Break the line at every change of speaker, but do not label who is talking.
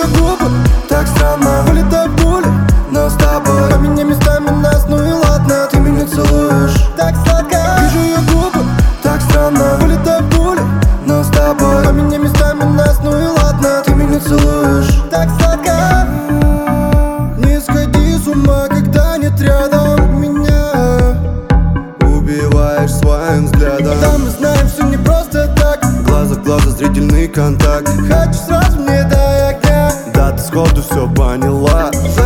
губы, так странно. Улетай пули, но с тобой поменяй местами нас, ну и ладно. Ты меня целуешь так сладко. Вижу ее губы, так странно. Улетай пули, но с тобой поменяй местами нас, ну и ладно. Ты меня целуешь так сладко. Не сходи с ума, когда нет рядом меня. Убиваешь своим взглядом. Да, мы знаем, все не просто так. Глаза в глаза, зрительный контакт. Хочу сразу, мне дай огня. Да, ты сходу все поняла.